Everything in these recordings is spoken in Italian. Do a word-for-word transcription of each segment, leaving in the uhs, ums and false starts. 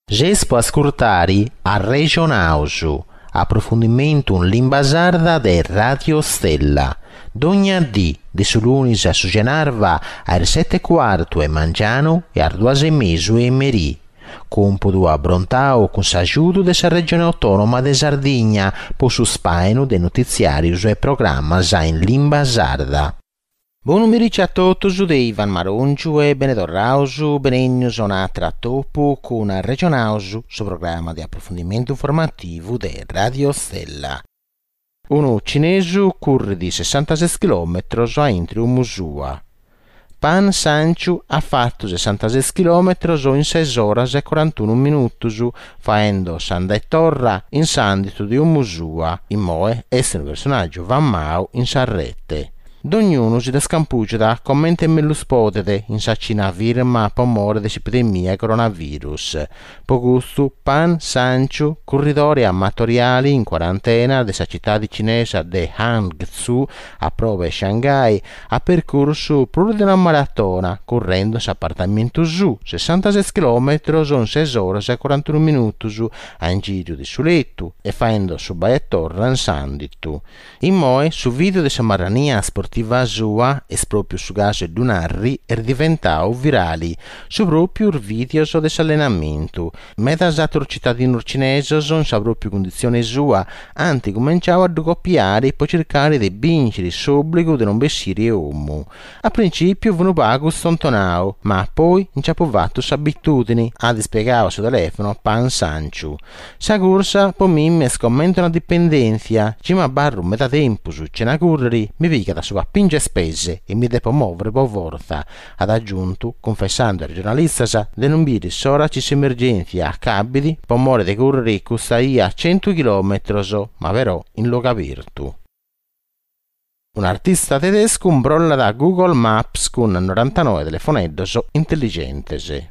Ges può ascoltare a Regionausu, approfondimento in lingua sarda de Radio Stella. D'ogni dì, di su lunis a su genarva, alle sette e quarto e mangiano e alle due e mezzo e merì. Compodo a Brontao con s'aiuto della regione autonoma de Sardigna, po su spaino de notiziarius e programma già in lingua sarda. Buon pomeriggio a tutti, da Ivan Marongiu e Benedorrausu, benegno sonatra topo con Regionausu, su programma di approfondimento informativo di Radio Stella. Uno cinese corre di sessantasei chilometri a entro Musua. Pan Sanchu ha fatto sessantasei chilometri in sei ore e quarantuno minuti, facendo Sanda e Torra in sandito di un Musua, in moe essere un personaggio Van Mau in Sarrette. D'ognuno si descampuggia commenta in mello spodete in saccina virma per morire dell'epidemia coronavirus. Po gusto, Pan Sanchu, corridori amatoriali in quarantena della città di cinese di Hangzhou a prove Shanghai ha percorso più di una maratona correndo su appartamento su sessantasei chilometri in sei ore e quarantuno minuti a in giro di suletto e facendo su Baia Torra in sandito. In moe su video di samarania sportiva sua e proprio su gas di un'arri è diventato virali su proprio il video dell'allenamento. Meta zatro cittadino cinese sono sa proprio condizione sua anti cominciava a copiare per cercare di vincere l'obbligo di non vestire uomo. A principio venu pago stontonao, ma poi non ci ha provato s'abitudini a dispiegare sul telefono Pan Sanchu. Sa corsa poi mi scommento una dipendenza, ci ma barro metà tempo su cena correre mi vica da sua pinge spese e mi devo muovere per forza, ad aggiunto confessando ai giornalisti di non dire sora ci si emergenza a cabidi per morire di correre costaia a cento chilometri ma però in luogo aperto. Un artista tedesco umbrolla da Google Maps con novantanove telefonelli intelligenti.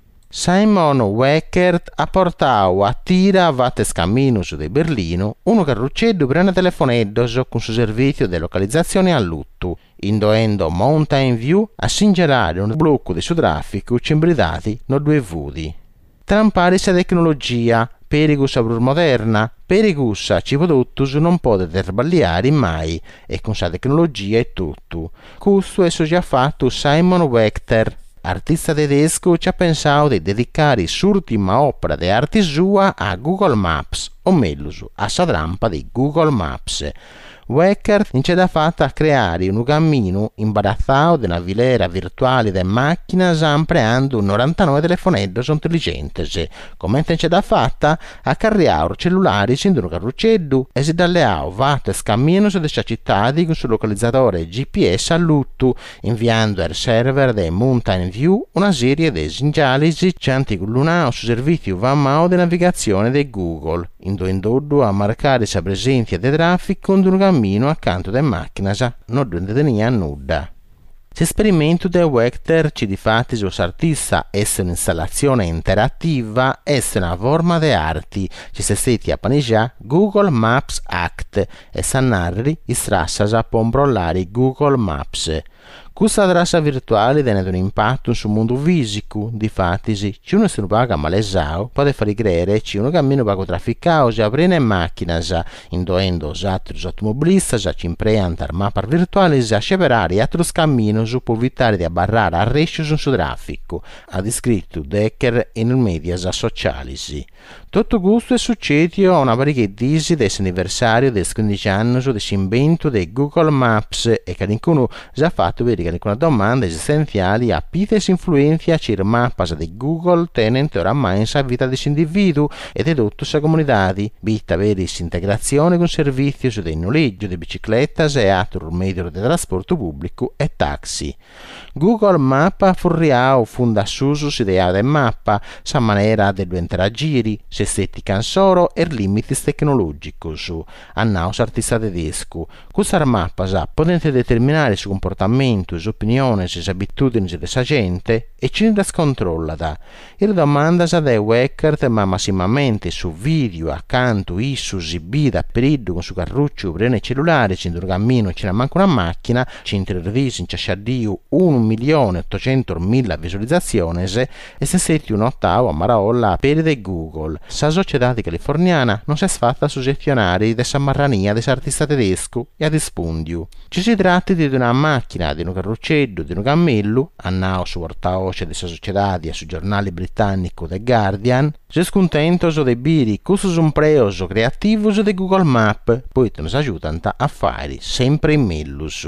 Simon Weckert ha portato a tira vattes camminus di Berlino uno carruccello per una telefonello con suo servizio di localizzazione a lutto, indoendo Mountain View a segnalare un blocco di suo traffico cimbridati no due vudi. Trampare sa tecnologia, perigus a brur moderna, perigus a ci produttus non potete sbagliare mai, e con sa tecnologia è tutto. Questo è già fatto Simon Weckert, artista tedesco, ci ha pensato di dedicare l'ultima opera di arte sua a Google Maps, o meglio, a sa trampa di Google Maps. Weckert non c'è da fatta a creare un cammino imbarazzato di una vilera virtuale di macchina ampliando novantanove telefonelli intelligenti, come c'è da fatta a carriare cellulari in un carruccello e si dalleao vatte scammino su dessa città con sul localizzatore G P S a lutto, inviando al server di Mountain View una serie di segnali che anticulunao su servizio Van Mau di navigazione di Google, indoendo a marcare sa presenza di traffico con un cammino accanto alle macchine, non tenia nulla. L'esperimento di Weckert ci difatti su artista è un'installazione interattiva e una forma di arte ci si stati a panigià Google Maps Act e sanarri istrassas a pombrollare Google Maps. Questa trassa virtuale tiene un impatto sul mondo fisico, difatti se uno si paga malesao, può fare credere che uno cammino pago trafficao, si aprene macchine, indoendo altri automobilisti, ci impreant al mappa virtuale, a sceperare altri cammini su può evitare di abbarrare arresci sul traffico, ha descritto Decker in media sociali. Tutto questo è successo a una parecchia disi dell'anniversario del quindici anni dell'invento di Google Maps e che qualcuno ha fatto vedere che alcune domande esistenziali a pites influenza sul mappa di Google tenente oramai in sa vita dell'individuo e di tutta la comunità, vita per integrazione con servizi di noleggio di biciclette e altri mezzi di trasporto pubblico e taxi. Google Maps forriao funda suso si idea del mappa, sa maniera di interagire, se stetti cansoro e limiti tecnologici su annaus artista tedesco. Questa mappa sa potente determinare il suo comportamento le opinioni e le abitudini della gente e ci ne scontrolla da. E le domande da hacker ma massimamente su video accanto issu sibida periddu con su carruccio prene cellulare ci un cammino ci ne manca una macchina ci interdisi in ciasciaddio un milione ottocentomila visualizzazioni e se senti un ottavo a Maraolla per de Google. Sa società californiana non si è fatta su gestionari dessa marrania dell'artista tedesco e ad espundiu. Ci si tratta di una macchina, di un carruccello, di un cammello, annao su portaoce dessa società e su giornali britannico The Guardian, si scontentoso dei biri cursus un preoso creativus de Google Map, poi te nos aiutano a fare sempre in mellus.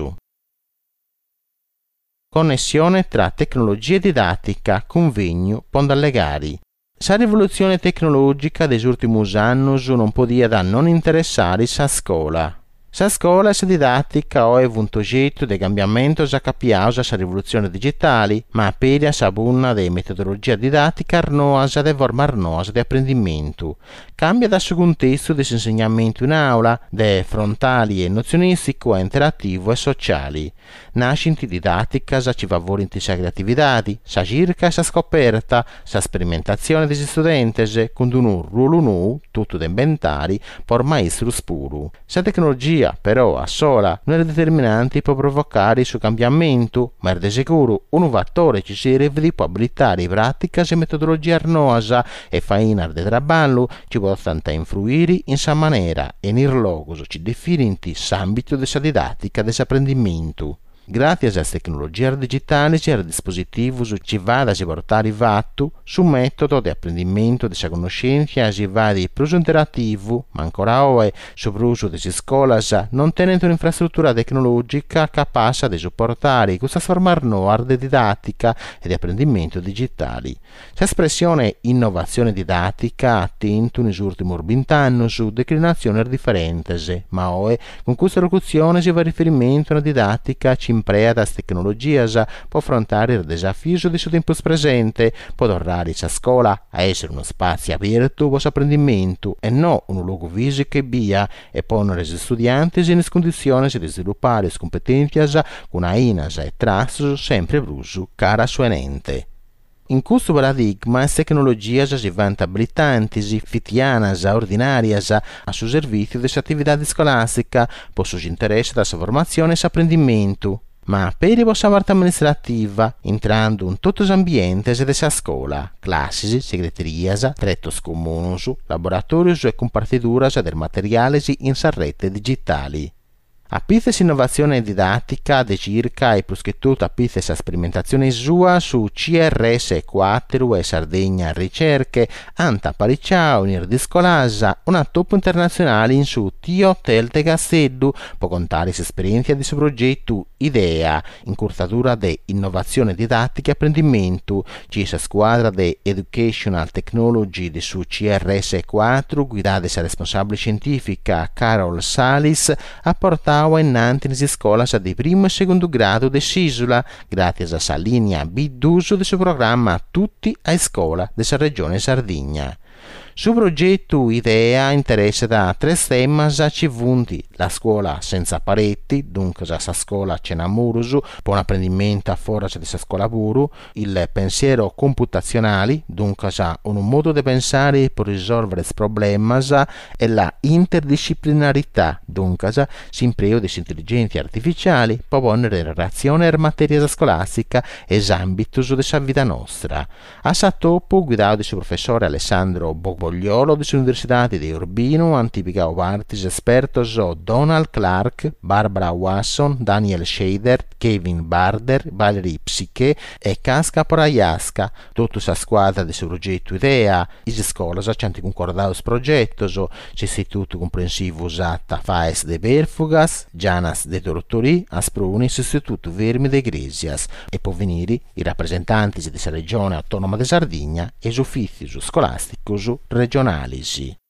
Connessione tra tecnologia e didattica, convegno, pondallegari. La rivoluzione tecnologica degli ultimi anni non podia da non interessare la scuola. La scuola e la didattica ha avuto oggetto di cambiamento a capiausa la rivoluzione digitale, ma per la bunna di metodologia didattica arnoasa e forma arnoasa di apprendimento. Cambia da suo contesto di insegnamento in aula, de frontali e nozionistico a interattivo e sociali. Nascinti didattica sa ci favorinti sa creatività, sa circa e sa scoperta, sa sperimentazione degli studenti, con un ruolo nuovo, tutto da inventare, per maestrus puro. Sa tecnologia però a sola non è determinante per provocare il suo cambiamento, ma è di sicuro un fattore che si serve può abilitare pratica e metodologia arnosa e fainar de traballo ci può tanto influire in sa maniera e nel logos ci definiti s'ambito della didattica dell'apprendimento. Grazie alle tecnologie digitali e al dispositivo ci va da portare fatto su metodo di apprendimento della conoscenza si va di più interattivo, ma ancora oggi su uso delle scuole non tenendo un'infrastruttura tecnologica capace di supportare questa forma nuova di didattica e di apprendimento digitali. L'espressione innovazione didattica ha attento negli ultimi vent'anni su declinazioni differenti, ma oggi con questa locuzione si fa riferimento a una didattica ci imprea das tecnologias può affrontare il desafio di suo tempo presente, può tornare a scuola a essere uno spazio aperto per apprendimento e non un luogo fisico e via e ponere gli studenti in condizioni di sviluppare le competenze con ainas e trasso sempre brusu cara suenente. In questo paradigma, le tecnologie si vanno abilitanti, fitiane, ordinarie, a suo servizio delle attività scolastiche, per suo interesse della formazione e apprendimento, ma per la sua parte amministrativa, entrando in tutti gli ambienti della scuola, classi, segreterie, trettos comunes, laboratori e compartiture del materiale in rete digitali. A pizza innovazione didattica de circa e plus che tutto a pizza sperimentazione sua su C R S quattro e Sardegna ricerche anta paricciao in di scolasa una top internazionale in su T Hotel de Castello può contare esperienza di suo progetto IDEA incurtatura de innovazione didattica e apprendimento ci sa squadra de Educational Technology di su C R S quattro guidata da responsabile scientifica Carol Salis ha portato innanzi nelle scuole di primo e secondo grado di Sisula, grazie alla linea B d'uso del suo programma Tutti a scuola della regione Sardegna. Su progetto IDEA interessa da tre temi acivunti: la scuola senza paretti, dunque la scuola cenamurusu, per un apprendimento a forza della scuola puro, il pensiero computazionale, dunque un modo di pensare per risolvere i problemi, e la interdisciplinarità, dunque l'impiego di intelligenze artificiali per ponere in relazione alla materia scolastica e l'ambito della vita nostra. A Satopo, guidato dal professore Alessandro Bobo Bogliolo dell'Università di Urbino, antipica partis espertos Donald Clark, Barbara Wasson, Daniel Scheider, Kevin Barder, Valerie Psiche e Casca Poraiasca. Tutta la squadra del suo progetto IDEA, le scuole ci hanno concordato il progetto, l'Istituto Comprensivo Usata Faes de Berfugas, Gianas de Tortori, Asprunis, l'Istituto Vermi de Gresias e può venire i rappresentanti della regione autonoma di Sardegna e gli uffici scolastici regionali.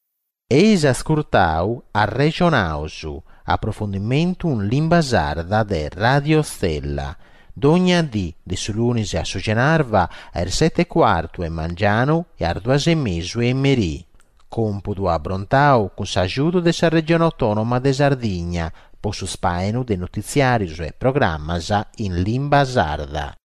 Eis ascoltau a Regionausu, approfondimento in lingua sarda de Radio Stella. Dogna di, di sulunisi a Sugenarva, er sette quarto e mangiano e arduase mesu e merì. computo abrontau con s'aiuto della regione autonoma de Sardigna, po su spainu de notiziarius e programmas in limba sarda.